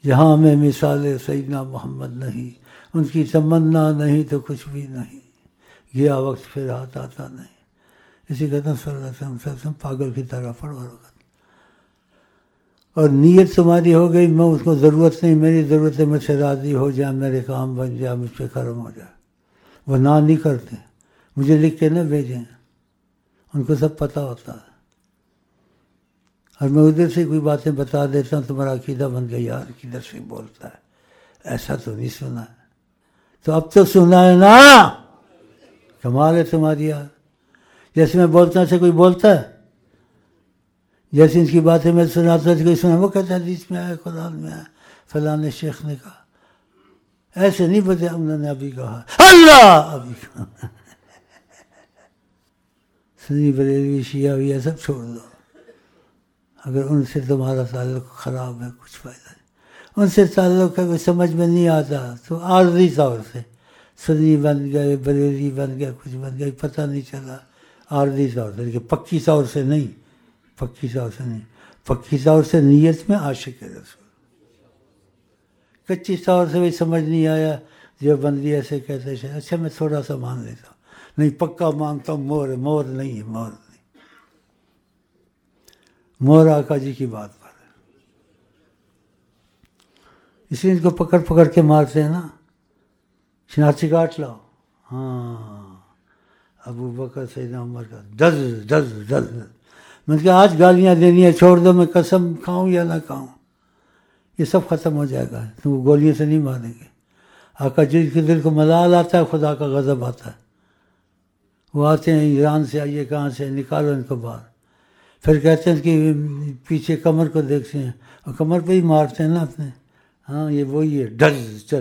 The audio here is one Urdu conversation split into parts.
جہاں میں مثال سیدنا محمد نہیں، ان کی تمنا نہیں تو کچھ بھی نہیں، گیا وقت پھر ہاتھ آتا نہیں. اسی کہتا ہوں صلی اللہ علیہ وسلم پاگل کی طرح پڑھو. اور نیت تمہاری ہو گئی میں اس کو ضرورت نہیں، میری ضرورت ہے مجھ سے راضی ہو جائے، میرے کام بن جائے، مجھ پہ کرم ہو جائے. وہ نہ نہیں کرتے، مجھے لکھ کے نہ بھیجیں، ان کو سب پتہ ہوتا ہے. اور میں ادھر سے کوئی باتیں بتا دیتا ہوں، تمہارا عقیدہ بن گیا، یار کدھر سے بولتا ہے، ایسا تو نہیں سنا ہے. تو اب تو سنا ہے نا، کمال ہے تمہاری یار. جیسے میں بولتا ہوں ایسے کوئی بولتا ہے؟ جیسے ان کی باتیں میں سناتا ہوں کوئی سنا، وہ کہتا ہے حدیث میں آیا، قرآن میں آیا، فلاں شیخ نے کہا. ایسے نہیں بتایا انہوں نے ابھی کہا، اللہ ابھی کہا. سنی بریلوی شیعہ یہ سب چھوڑ دو. اگر ان سے تمہارا تعلق خراب ہے کچھ فائدہ نہیں. ان سے تعلق ہے کوئی سمجھ میں نہیں آتا تو عارضی طور سے سنی بن گئے، بریلوی بن گئے، کچھ بن گئے، پتہ نہیں چلا. عارضی طور سے، لیکن پکی طور سے نہیں، پکی طور سے نہیں. پکی طور سے نیت میں عاشق رسول. کچی طور سے بھی سمجھ نہیں آیا، جو بندی ایسے کہتے ہیں اچھا میں تھوڑا سا مان لیتا ہوں، نہیں پکا مانتا ہوں. مور ہے، مور نہیں ہے، مور نہیں. مور آقا جی کی بات پر ہے، اس لیے ان کو پکڑ پکڑ کے مارتے ہیں نا. شناختی کاٹ لاؤ. ہاں ابو بکر سیدنا عمر کا دز دز دز. میں نے کہا آج گالیاں دینی ہے چھوڑ دو، میں قسم کھاؤں یا نہ کھاؤں یہ سب ختم ہو جائے گا. تو وہ گولیوں سے نہیں ماریں گے. آقا جی کے دل کو ملال آتا ہے، خدا کا غضب آتا ہے. وہ آتے ہیں ایران سے، آئیے کہاں سے، نکالو ان کو باہر. پھر کہتے ہیں کہ پیچھے کمر کو دیکھتے ہیں اور کمر پہ ہی مارتے ہیں نا اپنے. ہاں یہ وہی ہے، ڈز چل.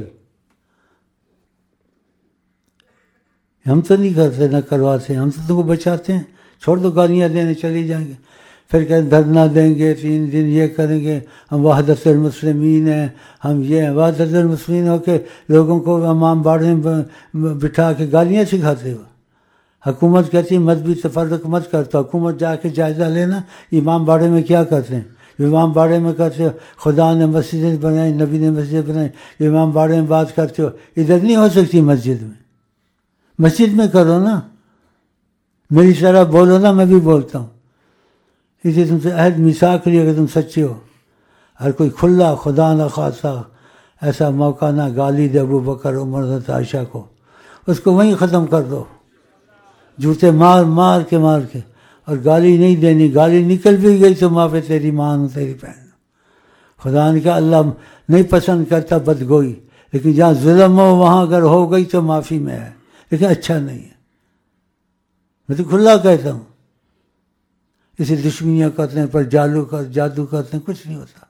ہم تو نہیں کرتے، نہ کرواتے، ہم تو تم کو بچاتے ہیں. چھوڑ دو گالیاں دینے، چلی جائیں گے. پھر کہیں دھرنا دیں گے، 3 دن یہ کریں گے، ہم وحدت المسلمین ہیں، ہم یہ ہیں. وحدت المسلمین ہو کے لوگوں کو امام باڑے میں بٹھا کے گالیاں سکھاتے ہو. حکومت کہتی ہے مذہبی تفرق مت کرتا. حکومت جا کے جائزہ لینا امام باڑے میں کیا کرتے ہیں. امام باڑے میں کرتے ہو خدا نے مسجدیں بنائی، نبی نے مسجد بنائی، امام باڑے میں بات کرتے ہو. ادھر نہیں ہو سکتی مسجد میں، مسجد میں کرو نا. میری طرح بولو نا، میں بھی بولتا ہوں. اسی تم سے عہد میثاق لیے کہ تم سچے ہو. ہر کوئی کھلا خدا نہ خاصا ایسا موقع نہ گالی دے ابو بکر عمر حضرت عائشہ کو، اس کو وہیں ختم کر دو. جوتے مار مار کے مار کے. اور گالی نہیں دینی، گالی نکل بھی گئی تو معافی تیری ماں ہوں، تیری بہن. خدا نے کہا اللہ نہیں پسند کرتا بدگوئی، لیکن جہاں ظلم ہو وہاں اگر ہو گئی تو معافی میں ہے، لیکن اچھا نہیں ہے. میں تو کھلا کہتا ہوں. اسے دشمنیاں کرتے ہیں، پر جادو کرتے ہیں، کچھ نہیں ہوتا.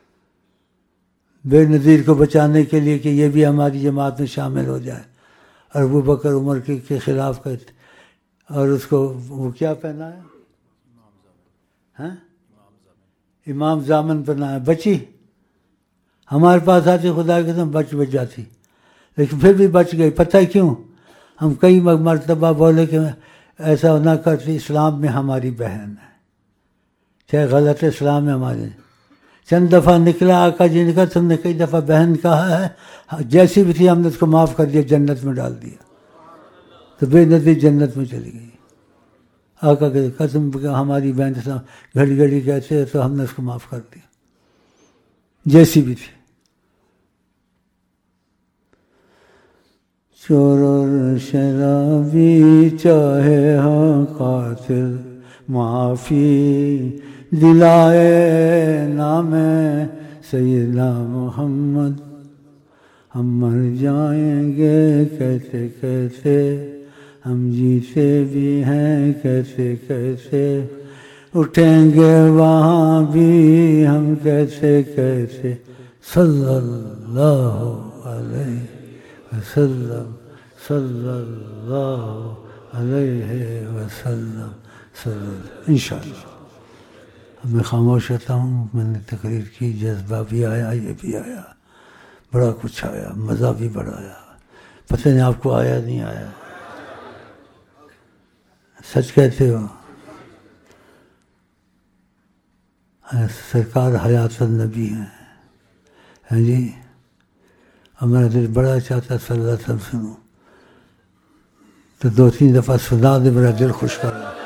بے نظیر کو بچانے کے لیے کہ یہ بھی ہماری جماعت میں شامل ہو جائے، اور ابو بکر عمر کے خلاف کہتے. اور اس کو وہ کیا پہنا ہے؟ ہاں امام ضامن پہنا ہے. بچی ہمارے پاس آتی خدا کے قسم بچ جاتی، لیکن پھر بھی بچ گئی. پتہ ہے کیوں؟ ہم کئی مرتبہ بولے کہ ایسا نہ کرتی، اسلام میں ہماری بہن ہے، چاہے غلط اسلام میں ہمارے. چند دفعہ نکلا آقا جی نے کہا تم نے کئی دفعہ بہن کہا ہے، جیسی بھی تھی ہم نے اس کو معاف کر دیا، جنت میں ڈال دیا. تو بے نظیر جنت میں چلی گئی. آقا کہ قسم ہماری بہن گھڑی گھڑی کہتے تو ہم نے اس کو معاف کر دیا جیسی بھی تھی. چور اور شرابی چاہے ہاں قاتل، معافی دلائے نام سیدنا محمد. ہم مر جائیں گے کہتے کہتے، ہم جیتے بھی ہیں کہتے کہتے، اٹھیں گے وہاں بھی ہم کہتے کہتے. صلی اللہ علیہ وسلم، صلی اللہ علیہ وسلم. انشاءاللہ. اب میں خاموش رہتا ہوں. میں نے تقریر کی، جذبہ بھی آیا، یہ بھی آیا، بڑا کچھ آیا، مزہ بھی بڑا آیا. پتہ نہیں آپ کو آیا نہیں آیا. سچ کہتے ہو. سرکار حیات النبی ہیں، ہاں جی، اب میرا دل بڑا چاہتا صلی اللہ علیہ وسلم سنوں، تو 2-3 دفعہ سنا دے، میرا دل خوش کر دے۔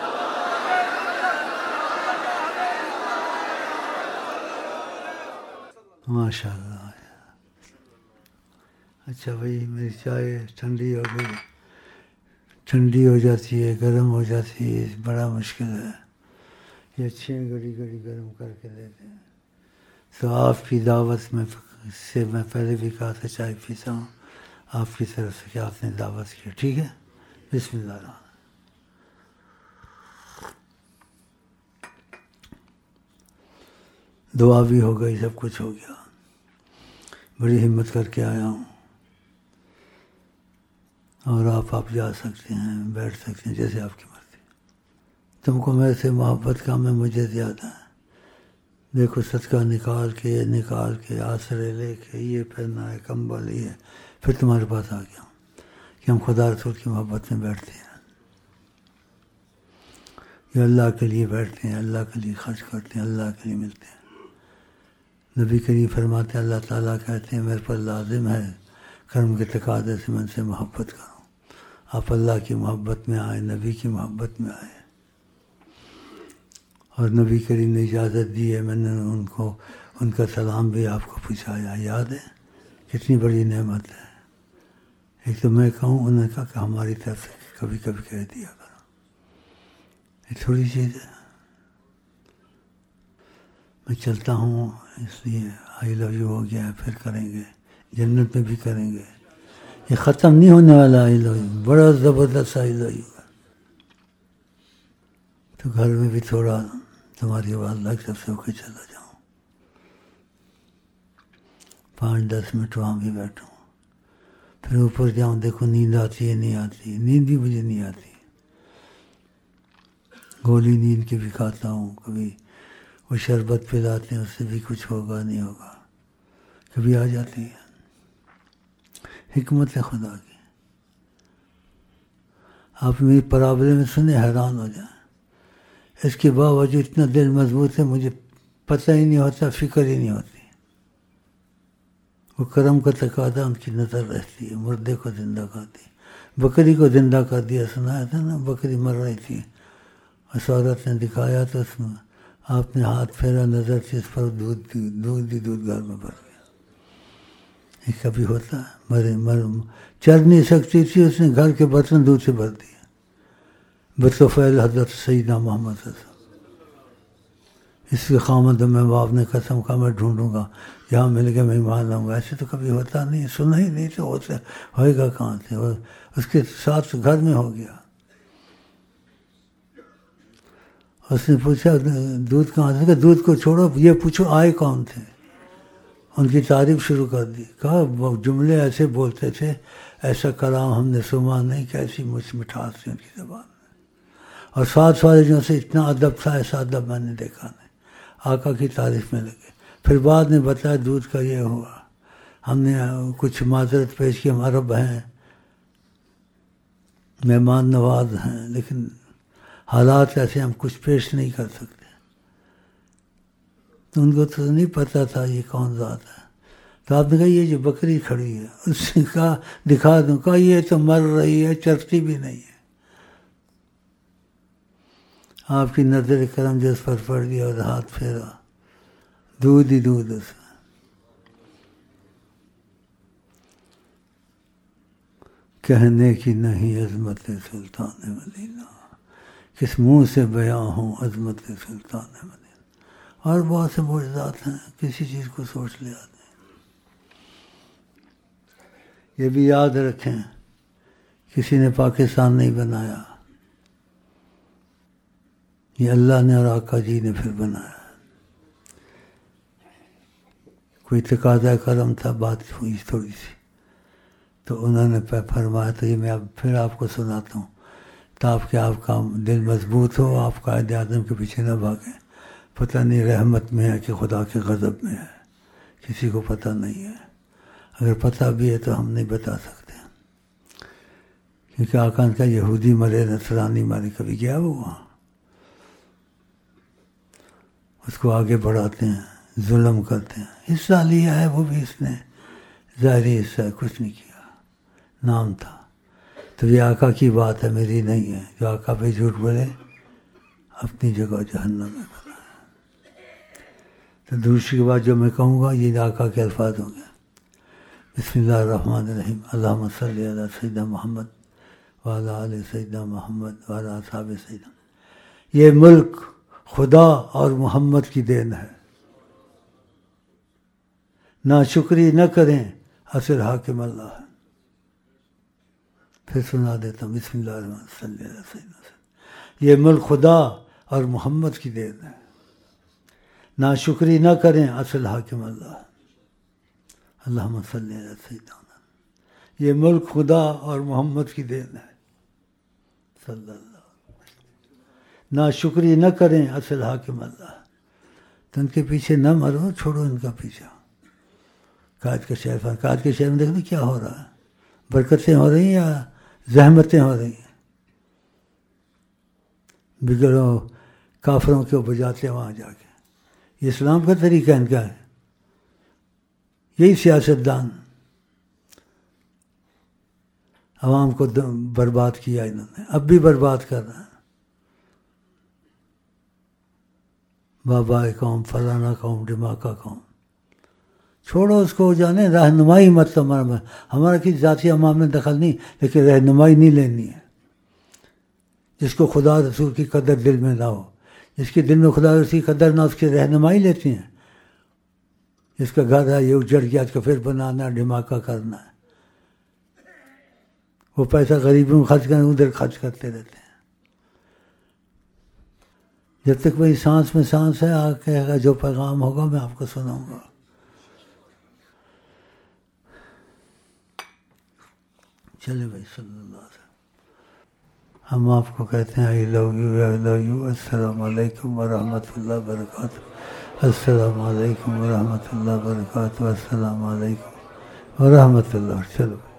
ماشاء اللہ۔ اچھا بھائی، میری چائے ٹھنڈی ہو گئی، ٹھنڈی ہو جاتی ہے، گرم ہو جاتی ہے، بڑا مشکل ہے، یہ اچھے گھڑی گرم کر کے دیتے ہیں۔ تو آپ کی دعوت میں سے میں پہلے بھی کہا تھا چائے پیتا ہوں، آپ کی طرف سے کہ آپ نے دعوت کی، ٹھیک ہے؟ بسم اللہ الرحمن۔ دعا بھی ہو گئی، سب کچھ ہو گیا، بڑی ہمت کر کے آیا ہوں، اور آپ جا سکتے ہیں، بیٹھ سکتے ہیں، جیسے آپ کی مرضی۔ تم کو میرے سے محبت کا میں مجھے زیادہ ہے، دیکھو صدقہ نکال کے آسرے لے کے یہ پہننا ہے، کمبل یہ، پھر تمہارے پاس آ گیا ہوں کہ ہم خدا رسول کی محبت میں بیٹھتے ہیں، یہ اللہ کے لیے بیٹھتے ہیں، اللہ کے لیے خرچ کرتے ہیں، اللہ کے لیے ملتے ہیں۔ نبی کریم فرماتے ہیں، اللہ تعالیٰ کہتے ہیں میرے پر لازم ہے کرم کے تقاضے سے میں ان سے محبت کروں۔ آپ اللہ کی محبت میں آئے، نبی کی محبت میں آئے، اور نبی کریم نے اجازت دی ہے، میں نے ان کا سلام بھی آپ کو پہنچایا، یاد ہے؟ کتنی بڑی نعمت ہے۔ ایک تو میں کہوں، انہوں نے کہا کہ ہماری طرف سے کبھی کبھی کہہ دیا کرو، یہ تھوڑی چیز ہے۔ میں چلتا ہوں، اس لیے آئی لو یو ہو گیا ہے، پھر کریں گے، جنت میں بھی کریں گے، یہ ختم نہیں ہونے والا آئی لو یو، بڑا زبردست آئی لو یو۔ تو گھر میں بھی تھوڑا تمہاری والدہ کی طرف سے ہو کے چلا جاؤں، 5-10 منٹ وہاں بھی بیٹھوں، پھر اوپر جاؤں، دیکھو نیند آتی ہے نہیں آتی، نیند بھی مجھے نہیں آتی، گولی نیند کی بھی کھاتا ہوں، کبھی وہ شربت پلاتے ہیں، اس سے بھی کچھ ہوگا نہیں ہوگا، کبھی آ جاتی ہے، حکمت ہے خدا کی۔ آپ میری پرابلم سنیں حیران ہو جائیں، اس کے باوجود اتنا دل مضبوط ہے، مجھے پتہ ہی نہیں ہوتا، فکر ہی نہیں ہوتی۔ وہ کرم کا تقاضا ان کی نظر رہتی ہے، مردے کو زندہ کر دی، بکری کو زندہ کر دیا، سنایا تھا نا، بکری مر رہی تھی، اس عورت نے دکھایا تو اس میں آپ نے ہاتھ پھیرا، نظر سے اس پر دودھ گھر میں بھر گیا۔ یہ کبھی ہوتا ہے؟ چل نہیں سکتی تھی، اس نے گھر کے برتن دودھ سے بھر دیے، بطفیل حضرت سیدنا محمد صلی اللہ علیہ وسلم۔ اس کے خامد میں باپ نے قسم کہا میں ڈھونڈوں گا، جہاں مل گیا میں مان لاؤں گا۔ ایسے تو کبھی ہوتا نہیں، سنا ہی نہیں تو ہوئے گا کہاں سے؟ اس کے ساتھ گھر میں ہو گیا۔ اس نے پوچھا دودھ کہاں سے؟ کہ دودھ کو چھوڑو، یہ پوچھو آئے کون تھے؟ ان کی تعریف شروع کر دی، کہا وہ جملے ایسے بولتے تھے، ایسا کلام ہم نے سنا نہیں، کیسی مٹھاس تھی ان کی زبان میں، اور ساتھ والوں سے اتنا ادب تھا، ایسا ادب میں نے دیکھا نہیں۔ آقا کی تعریف میں لگے، پھر بعد میں بتایا دودھ کا یہ ہوا، ہم نے کچھ معذرت پیش کی، ہم عرب ہیں، مہمان نواز ہیں، لیکن حالات ایسے ہم کچھ پیش نہیں کر سکتے۔ تو ان کو تو نہیں پتہ تھا یہ کون ذات ہے۔ تو آپ نے کہا یہ جو بکری کھڑی ہے، اس نے کہا دکھا دوں، کہا یہ تو مر رہی ہے، چرتی بھی نہیں ہے۔ آپ کی نظر کرم جس پر پڑ گیا اور ہاتھ پھیرا، دودھ ہی دودھ اس میں۔ کہنے کی نہیں عظمت سلطان مدینہ، کس منہ سے بیاں ہوں عظمت سلطان مدینہ۔ اور بہت سے معجزات ہیں، کسی چیز کو سوچ لے آتے ہیں۔ یہ بھی یاد رکھیں، کسی نے پاکستان نہیں بنایا، یہ اللہ نے اور آقا جی نے پھر بنایا۔ کوئی تقاضا کرم تھا، بات ہوئی تھوڑی سی، تو انہوں نے فرمایا، تو یہ میں اب پھر آپ کو سناتا ہوں تاکہ آپ کا دل مضبوط ہو، آپ قائد اعظم کے پیچھے نہ بھاگیں۔ پتہ نہیں رحمت میں ہے کہ خدا کے غضب میں ہے، کسی کو پتہ نہیں ہے۔ اگر پتہ بھی ہے تو ہم نہیں بتا سکتے، کیونکہ آقا کا یہودی مرے، نصرانی مرے، کبھی گیا وہ وہاں؟ اس کو آگے بڑھاتے ہیں، ظلم کرتے ہیں. حصہ لیا ہے وہ بھی اس نے، ظاہری حصہ کچھ نہیں کیا، نام تھا. تو یہ آقا کی بات ہے، میری نہیں ہے. جو آقا پہ جھوٹ بولے اپنی جگہ جہنم میں بنا ہے. تو دوسری کے بعد جو میں کہوں گا یہ آقا کے الفاظ ہوں گے. بسم اللہ الرحمن الرحیم. اللہم صلی علی سیدنا محمد وعلی آل سیدنا محمد وعلی اصحاب سیدنا. یہ ملک خدا اور محمد کی دین ہے. ناشکری نہ کریں، اصل حاکم اللہ ہے. پھر سنا دیتا ہوں. بسم اللہ الرحمن صلی اللہ علیہ وسلم. یہ ملک خدا اور محمد کی دین ہے. ناشکری نہ کریں، اصل حاکم اللہ ہے. اللہم صلی علی سیدنا محمد. یہ ملک خدا اور محمد کی دین ہے صلی اللہ علیہ وسلم. ناشکری نہ کریں، اصل حاکم اللہ. تو ان کے پیچھے نہ مرو، چھوڑو ان کا پیچھا. قائد کا شہر، قائد کے شہر میں دیکھنا کیا ہو رہا ہے. برکتیں ہو رہی ہیں یا زحمتیں ہو رہی ہیں. بگڑو کافروں کو بجاتے ہیں وہاں جا کے. یہ اسلام کا طریقہ ان کا ہے. یہی سیاستدان عوام کو برباد کیا انہوں نے، اب بھی برباد کر رہا ہے. بابا قوم، فلانا قوم، ڈماکا قوم. چھوڑو اس کو، جانے رہنمائی مت ہمارا کسی ذاتی امام میں دخل نہیں، لیکن رہنمائی نہیں لینی ہے. جس کو خدا رسول کی قدر دل میں نہ ہو، جس کے دل میں خدا رسول کی قدر نہ، اس کی رہنمائی لیتی ہیں. جس کا گھر ہے یہ اجڑ گیا، اس کو پھر بنانا، ڈھماکہ کرنا ہے. وہ پیسہ غریبوں میں خرچ کریں، ادھر خرچ کرتے رہتے ہیں. جب تک وہی سانس میں سانس ہے، آ کہے گا جو پیغام ہوگا میں آپ کو سناؤں گا. چلے بھائی صلی اللہ علیہ وسلم. ہم آپ کو کہتے ہیں آئی love you, I love you. السلام علیکم ورحمۃ اللہ وبرکاتہ. السلام علیکم ورحمۃ اللہ وبرکاتہ. السلام علیکم ورحمۃ اللہ. چلو.